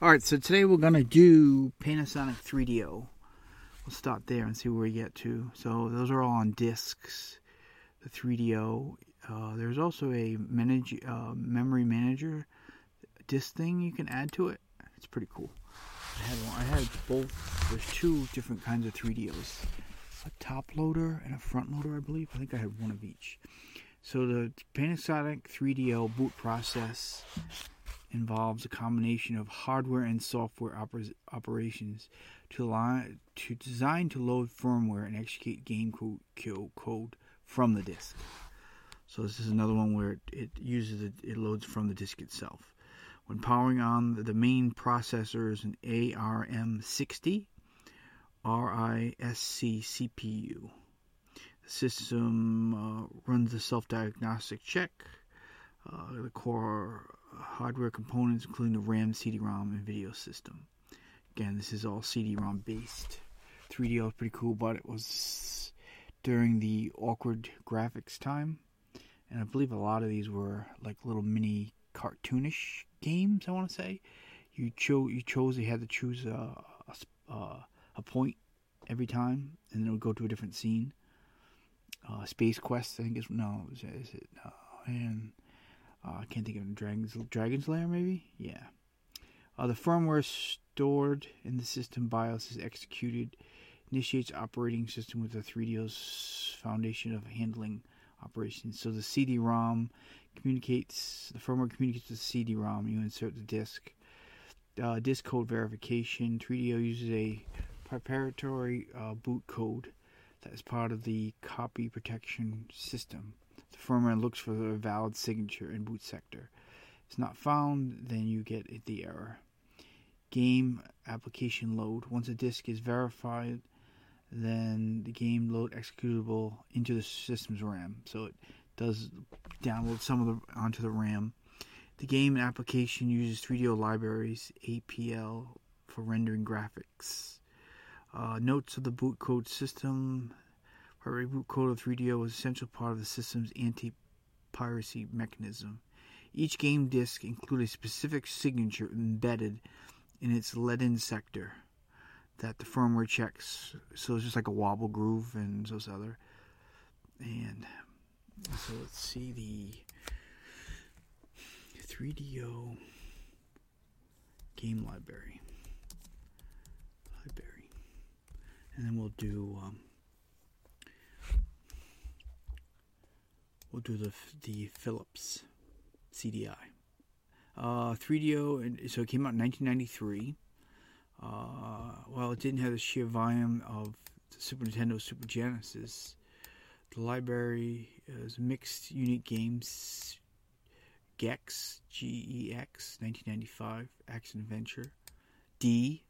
Alright, so today we're going to do Panasonic 3DO. We'll start there and see where we get to. So those are all on discs, the 3DO. There's also a memory manager disc thing you can add to it. It's pretty cool. I had both. There's two different kinds of 3DOs. A top loader and a front loader, I believe. I think I had one of each. So the Panasonic 3DO boot process involves a combination of hardware and software operations designed to load firmware and execute game code from the disk. So this is another one where it loads from the disk itself. When powering on, the main processor is an ARM60 RISC CPU. The system runs the self-diagnostic check. The core hardware components, including the RAM, CD-ROM, and video system. Again, this is all CD-ROM based. 3DO is pretty cool, but it was during the awkward graphics time, and I believe a lot of these were like little mini cartoonish games. I want to say you had to choose a point every time, and then it would go to a different scene. Space Quest, I think is it? And I can't think of it. Dragon's Lair, maybe? Yeah. The firmware stored in the system BIOS is executed, initiates operating system with the 3DO's foundation of handling operations. So the CD-ROM the firmware communicates to the CD-ROM. You insert the disk. Disk code verification. 3DO uses a proprietary boot code that is part of the copy protection system. The firmware looks for a valid signature in boot sector. If it's not found, then you get the error. Game application load. Once a disk is verified, then the game load executable into the system's RAM. So it does download onto the RAM. The game application uses 3DO libraries, APL, for rendering graphics. Notes of the boot code system. Primary boot code of 3DO is an essential part of the system's anti-piracy mechanism. Each game disk includes a specific signature embedded in its lead-in sector that the firmware checks. So it's just like a wobble groove and those other. And so let's see the 3DO game library. And then we'll do the Philips CDI. 3DO, so it came out in 1993. While it didn't have the sheer volume of the Super Nintendo Super Genesis, the library is mixed unique games. Gex, G-E-X, 1995, Action Adventure. D,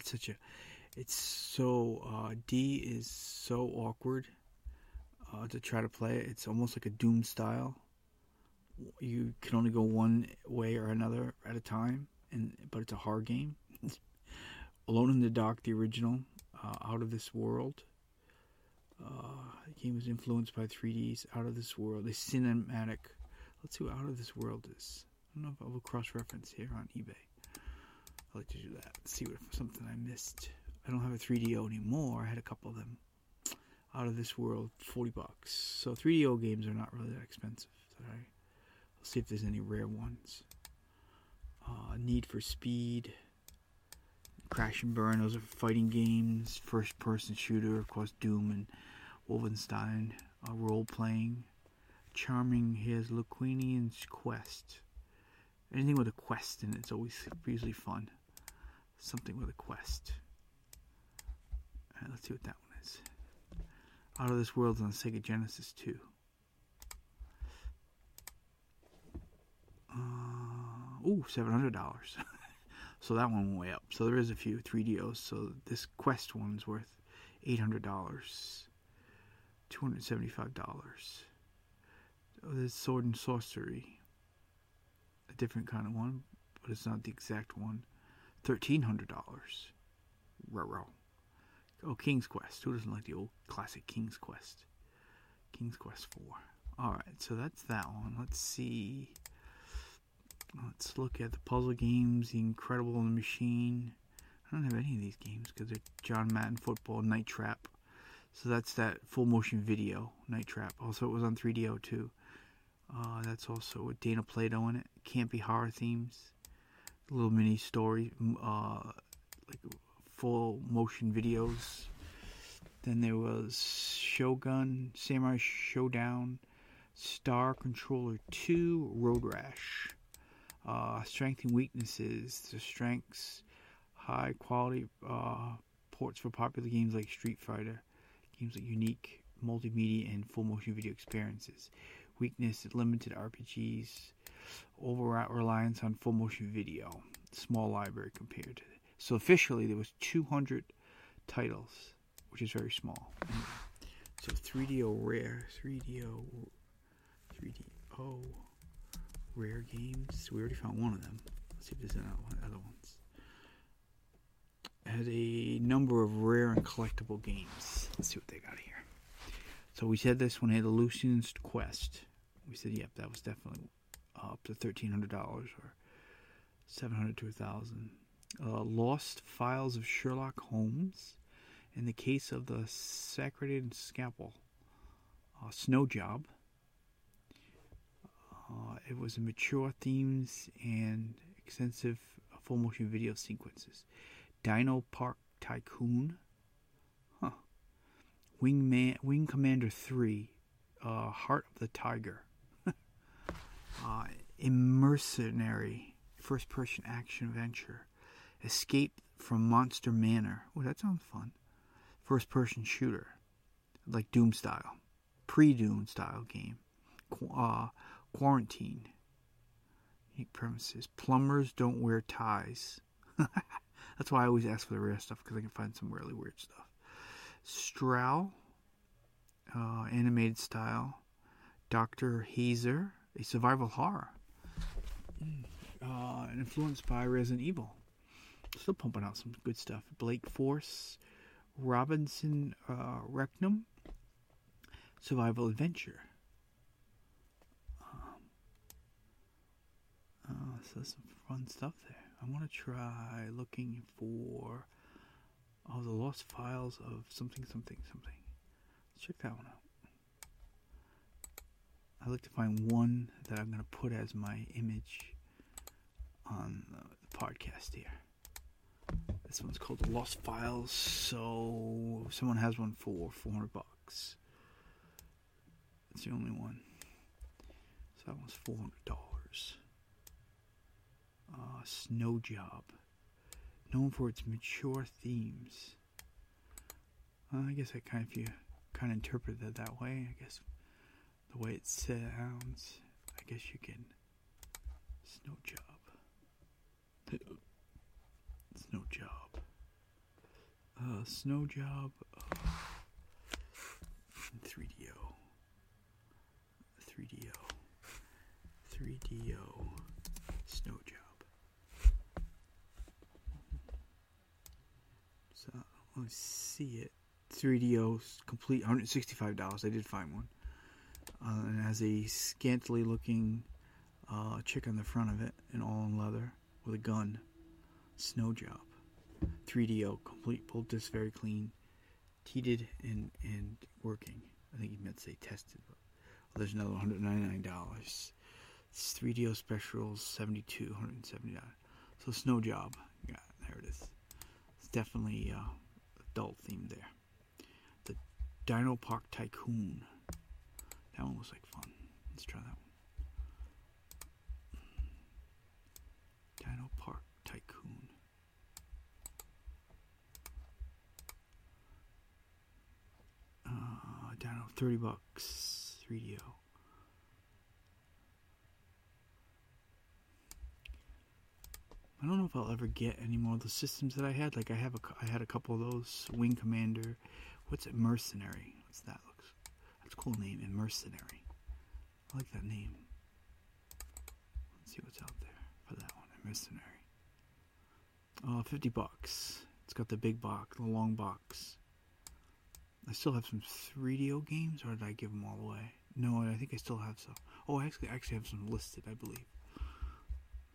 D is so awkward to try to play it. It's almost like a Doom style. You can only go one way or another at a time, but it's a hard game. Alone in the Dark, the original, Out of This World. The game was influenced by 3D's Out of This World. The cinematic. Let's see what Out of This World is. I don't know if I will cross-reference here on eBay. I like to do that. Let's see if something I missed. I don't have a 3DO anymore. I had a couple of them. Out of This World, $40. So 3DO games are not really that expensive. Let's see if there's any rare ones. Need for Speed, Crash and Burn. Those are fighting games. First-person shooter, of course, Doom and Wolfenstein. Role-playing. Charming. Here's Luquinian's Quest. Anything with a quest in it is always usually fun. Something with a quest. Alright, let's see what that one is. Out of This World's on Sega Genesis 2. $700. So that one went way up. So there is a few 3DOs. So this Quest one's worth $800. $275. Oh, there's Sword and Sorcery. A different kind of one, but it's not the exact one. $1,300. Ruh-roh. Oh, King's Quest. Who doesn't like the old classic King's Quest? King's Quest 4. Alright, so that's that one. Let's see. Let's look at the puzzle games, The Incredible and the Machine. I don't have any of these games because they're John Madden Football, Night Trap. So that's that full motion video, Night Trap. Also, it was on 3DO too. That's also with Dana Plato in it. Campy horror themes. Little mini story, like full motion videos. Then there was Shogun, Samurai Showdown, Star Controller 2, Road Rash. Strength and weaknesses. The strengths, high quality ports for popular games like Street Fighter. Games like unique multimedia and full motion video experiences. Weakness, limited RPGs. Over reliance on full motion video. Small library compared to it. So officially there was 200 titles, which is very small. So 3DO rare games. We already found one of them. Let's see if there's other ones. It has a number of rare and collectible games. Let's see what they got here. So we said this one had a Lucian's Quest. We said, yep, that was definitely up to $1,300 or $700 to $1,000. Lost Files of Sherlock Holmes. In the Case of the Sacred Scalpel. Snow Job. It was a mature themes and extensive full motion video sequences. Dino Park Tycoon. Wing Commander 3. Heart of the Tiger. Immersionary first person action adventure. Escape from Monster Manor. Oh, that sounds fun. First person shooter. Like Doom style. Pre-Doom style game. Quarantine. Unique premises. Plumbers don't wear ties. That's why I always ask for the rare stuff, because I can find some really weird stuff. Strowl. Animated style. Dr. Hazer. A survival horror. Influenced by Resident Evil. Still pumping out some good stuff. Blake Force. Robinson Rechnum. Survival adventure. So some fun stuff there. I want to try looking for the Lost Files of something. Let's check that one out. I'd like to find one that I'm going to put as my image on the podcast here. This one's called The Lost Files. So someone has one for $400. That's the only one. So that one's $400. Snow Job. Known for its mature themes. I guess if you kind of interpret it that way, I guess the way it sounds, I guess you can. Snow Job. Snow Job. Snow Job. 3DO. 3DO. Snow Job. So let's see it. 3DO complete $165. I did find one. And it has a scantily looking chick on the front of it, and all in leather with a gun. Snow Job. 3DO complete, pulled disc very clean, heated and working. I think he meant to say tested, but there's another $199. It's 3DO specials $72, $170. So Snow Job, yeah, there it is. It's definitely adult themed there. The Dino Park Tycoon. That one looks like fun. Let's try that one. Dino Park Tycoon. Dino, $30. 3DO. I don't know if I'll ever get any more of the systems that I had. Like I had a couple of those. Wing Commander. What's it? Mercenary. What's that? That's a cool name. Mercenary. I like that name. Let's see what's out there for that one. Mercenary. $50. It's got the big box, the long box. I still have some 3DO games, or did I give them all away? No, I think I still have some. Oh, I actually have some listed, I believe.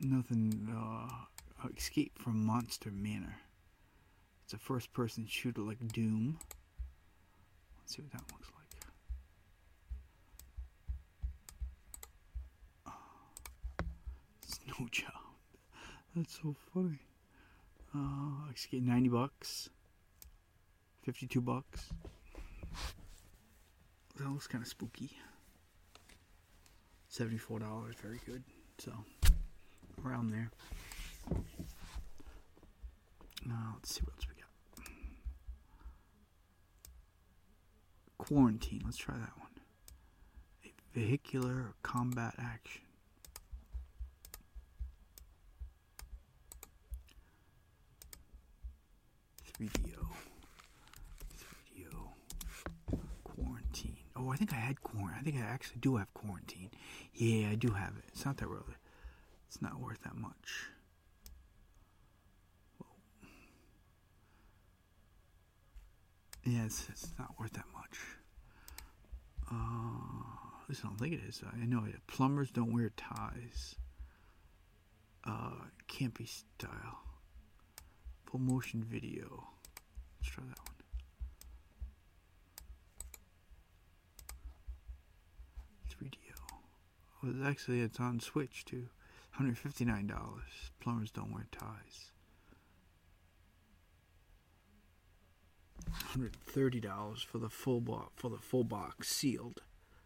Nothing. Escape from Monster Manor. It's a first-person shooter like Doom. Let's see what that looks like. Snow job. That's so funny. Escape $90. $52. That looks kind of spooky. $74. Very good. So around there. Let's see what else we got. Quarantine. Let's try that one. A vehicular combat action. Video. Quarantine. Oh, I think I had quarantine. I think I actually do have quarantine. Yeah, I do have it. It's not that really. It's not worth that much. Whoa. Yeah, it's not worth that much. At least I don't think it is. I know it. Plumbers don't wear ties. Campy style. Full motion video. Let's try that one. Well, actually, it's on Switch too. $159. Plumbers don't wear ties. $130 for the full box sealed.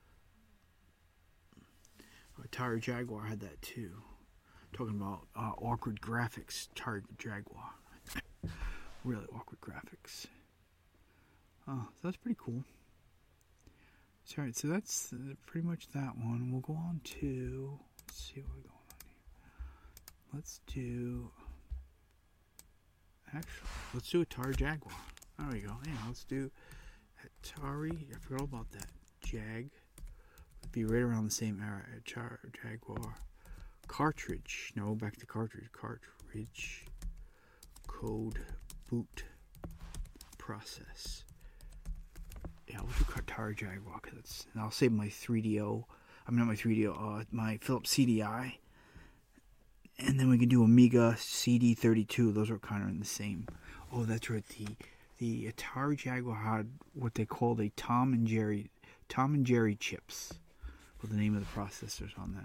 Atari Jaguar had that too. Talking about awkward graphics. Atari Jaguar. Really awkward graphics. Oh, so that's pretty cool. Alright, so that's pretty much that one. We'll go on to, let's see what we're going on here. Let's do Atari Jaguar. There we go. Yeah, let's do Atari. I forgot all about that. Jag. Would be right around the same era. Atari Jaguar. Cartridge. No, back to cartridge. Cartridge. Code. Boot. Process. Yeah, we'll do Atari Jaguar, and I'll save my 3DO. I mean, not my 3DO, my Philips CDI. And then we can do Amiga CD32. Those are kind of in the same. Oh, that's right. The Atari Jaguar had what they called a Tom and Jerry chips, with the name of the processors on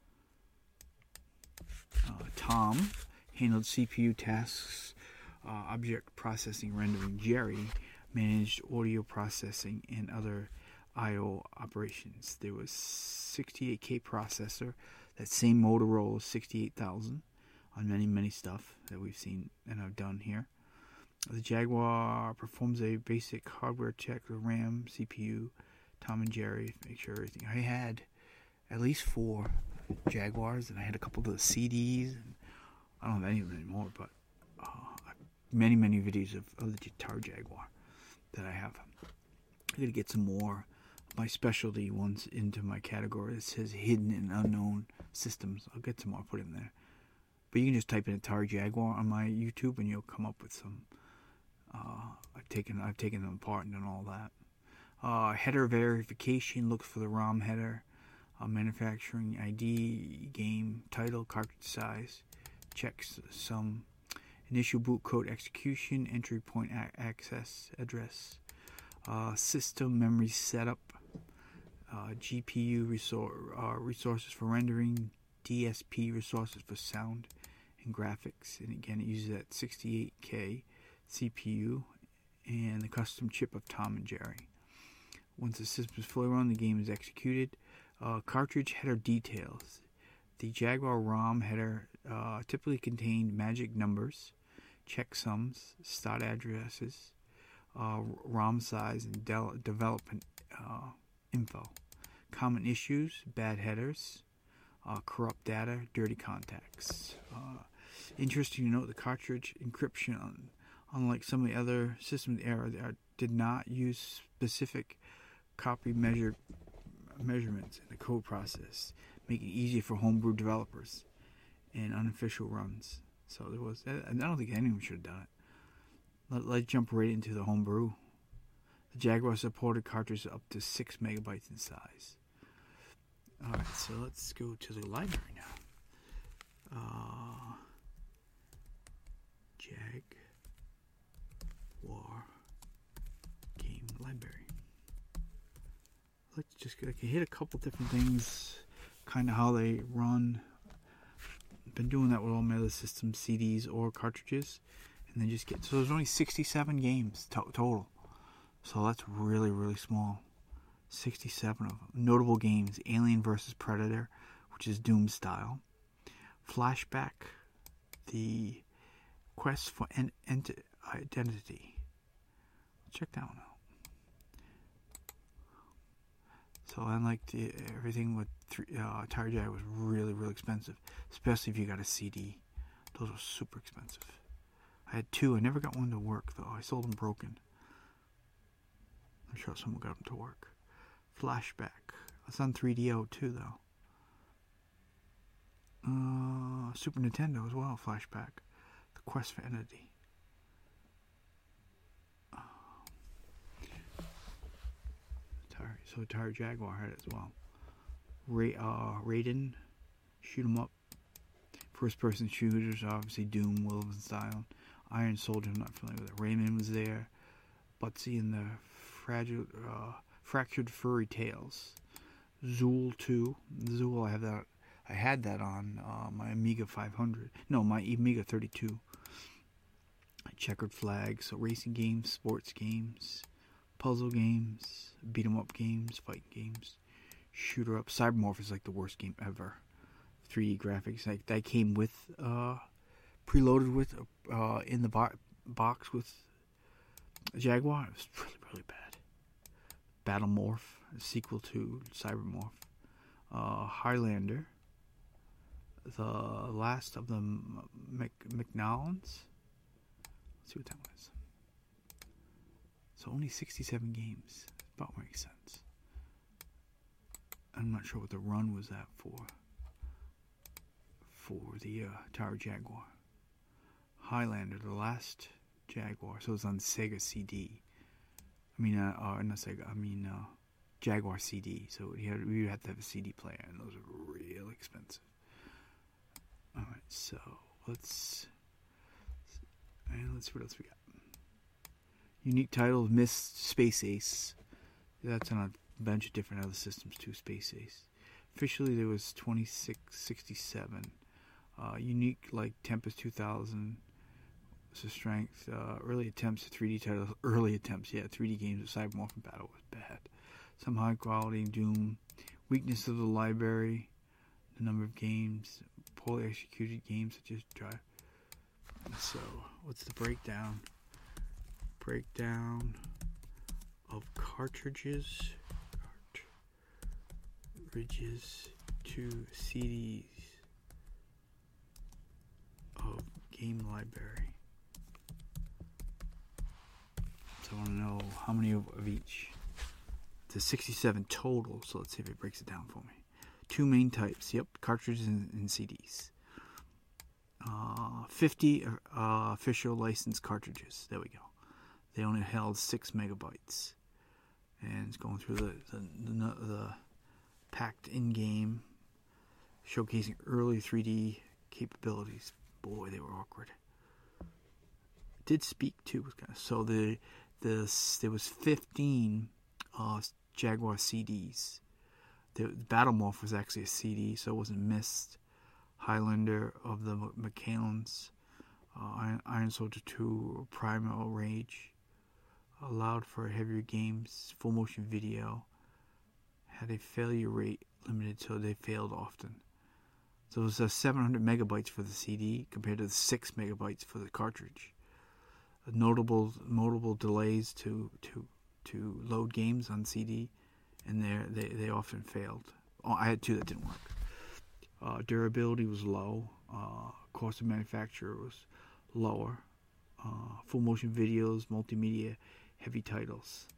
that. Tom handled CPU tasks, object processing, rendering. Jerry managed audio processing and other I/O operations. There was 68K processor, that same Motorola 68,000 on many stuff that we've seen and I've done here. The Jaguar performs a basic hardware check of RAM, CPU, Tom and Jerry, make sure everything. I had at least 4 Jaguars, and I had a couple of the CDs. And I don't have any of them anymore, but many videos of the Atari Jaguar that I have. I'm going to get some more of my specialty ones into my category that says hidden and unknown systems. I'll get some more put in there. But you can just type in Atari Jaguar on my YouTube and you'll come up with some. I've taken them apart and done all that. Header verification, looks for the ROM header. Manufacturing ID, game, title, cartridge size. Checks some initial boot code execution, entry point access address, system memory setup, GPU resources for rendering, DSP resources for sound and graphics. And again, it uses that 68K CPU and the custom chip of Tom and Jerry. Once the system is fully run, the game is executed. Cartridge header details. The Jaguar ROM header typically contained magic numbers, checksums, start addresses, ROM size, and development info. Common issues: bad headers, corrupt data, dirty contacts. Interesting to note, the cartridge encryption, unlike some of the other systems in the era, did not use specific copy measurements in the code process, making it easier for homebrew developers and unofficial runs. So there was, I don't think anyone should have done it. Let's jump right into the homebrew. The Jaguar supported cartridges up to 6 megabytes in size. Alright, so let's go to the library now. Jaguar game library. Let's just hit a couple different things, kind of how they run. Been doing that with all my other systems, CDs or cartridges, and then just so there's only 67 games total, so that's really, really small. 67 of them. Notable games: Alien vs. Predator, which is Doom style; Flashback, the Quest for Identity. Check that one out. So unlike everything with Tire Jag was really, really expensive, especially if you got a CD. Those were super expensive. I had two. I never got one to work though. I sold them broken. I'm sure someone got them to work. Flashback. It's on 3DO too though. Super Nintendo as well. Flashback. The Quest for Identity. So Tire Jaguar had it as well. Raiden, shoot 'em up. First person shooters, obviously Doom, Wolfenstein. Iron Soldier, I'm not familiar with it. Rayman was there. Butsy and the Fractured Furry Tales. Zool 2. Zool, I had that on my Amiga 500. No, my Amiga 32. Checkered Flag, so racing games, sports games, puzzle games, beat 'em up games, fighting games, shooter up. Cybermorph is like the worst game ever. 3D graphics, like that came with preloaded with in the box with Jaguar. It was really, really bad. Battlemorph, a sequel to Cybermorph. Highlander, the last of the McNallans. Let's see what that was. So only 67 games. About makes sense. I'm not sure what the run was at for the Tower Jaguar. Highlander, the last Jaguar. So it was on Sega CD. I mean, not Sega. I mean, Jaguar CD. So we would have to have a CD player, and those are real expensive. All right, so let's see what else we got. Unique title: Myst Space Ace. That's on a bunch of different other systems too. Space Ace. Officially, there was 2667. Unique, like Tempest 2000. So strength. Early attempts at 3D titles. Early attempts, yeah. 3D games with Cybermorph and Battle was bad. Some high quality Doom. Weakness of the library. The number of games. Poorly executed games that just drive. So, what's the breakdown? Breakdown of cartridges to CDs of game library. So I want to know how many of each. It's 67 total, so let's see if it breaks it down for me. Two main types, yep, cartridges and CDs. 50 official licensed cartridges. There we go. They only held 6 megabytes, and it's going through the packed in-game, showcasing early 3D capabilities. Boy, they were awkward. It did speak too. So there was 15 Jaguar CDs. The Battlemorph was actually a CD, so it wasn't Myst. Highlander of the McCallans, Iron Soldier 2, Primal Rage, allowed for heavier games, full motion video, had a failure rate limited, so they failed often. So it was 700 megabytes for the CD compared to the 6 megabytes for the cartridge. Notable delays to load games on CD, and they often failed. I had two that didn't work. Durability was low. Cost of manufacture was lower. Full motion videos, multimedia, heavy titles.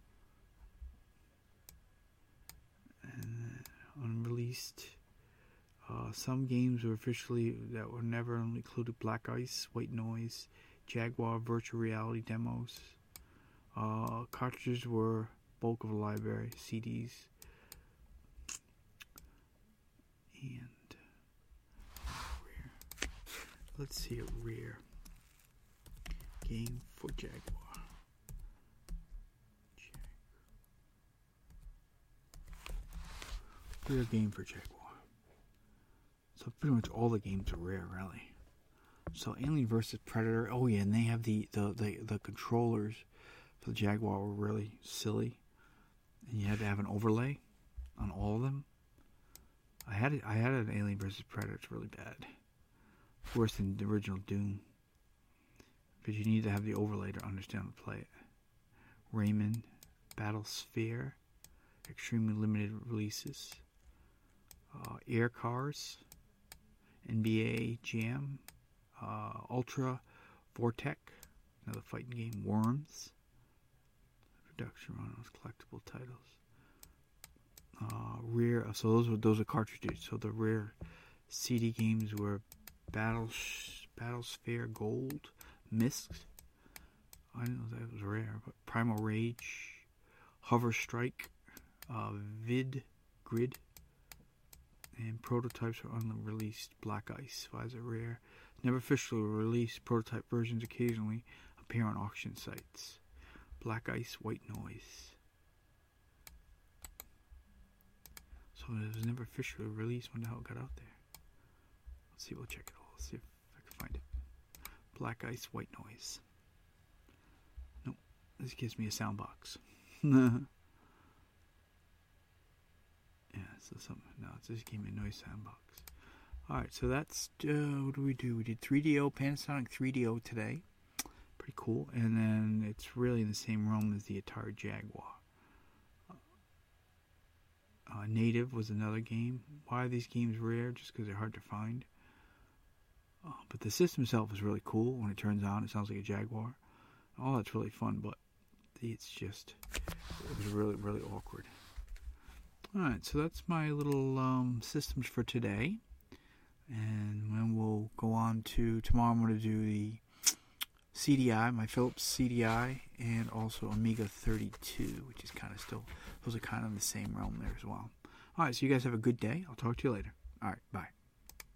And unreleased. Some games were that were never included: Black Ice, White Noise, Jaguar virtual reality demos. Cartridges were bulk of the library, CDs. And Let's see a rare game for Jaguar. Rare game for Jaguar. So pretty much all the games are rare, really. So Alien vs. Predator. Oh yeah, and they have the controllers for the Jaguar were really silly, and you had to have an overlay on all of them. I had an Alien vs. Predator. It's really bad. Worse than the original Doom. Because you need to have the overlay to understand how to play it. Rayman, Battlesphere, extremely limited releases. Air Cars, NBA Jam, Ultra Vortec, another fighting game. Worms, production run on collectible titles. Rare. So those are cartridges. So the rare CD games were Battlesphere Gold, Myst. I didn't know that was rare, but Primal Rage, Hover Strike, Vid Grid, and prototypes are unreleased. Black Ice. Why is it rare? Never officially released. Prototype versions occasionally appear on auction sites. Black Ice, White Noise. So it was never officially released. When the hell it got out there? Let's see. We'll check it all. Let's see if I can find it. Black Ice, White Noise. Nope. This gives me a sound box. Yeah, so something. No, it just gave me a noise sound box. Alright, so that's, what do? We did 3DO, Panasonic 3DO today. Pretty cool. And then it's really in the same realm as the Atari Jaguar. Native was another game. Why are these games rare? Just because they're hard to find. But the system itself is really cool. When it turns on, it sounds like a Jaguar. All that's really fun, but it was really, really awkward. Alright, so that's my little systems for today. And then we'll go on to, tomorrow I'm going to do the CDI, my Philips CDI, and also Amiga 32, which is kind of still, those are kind of in the same realm there as well. Alright, so you guys have a good day. I'll talk to you later. Alright, bye.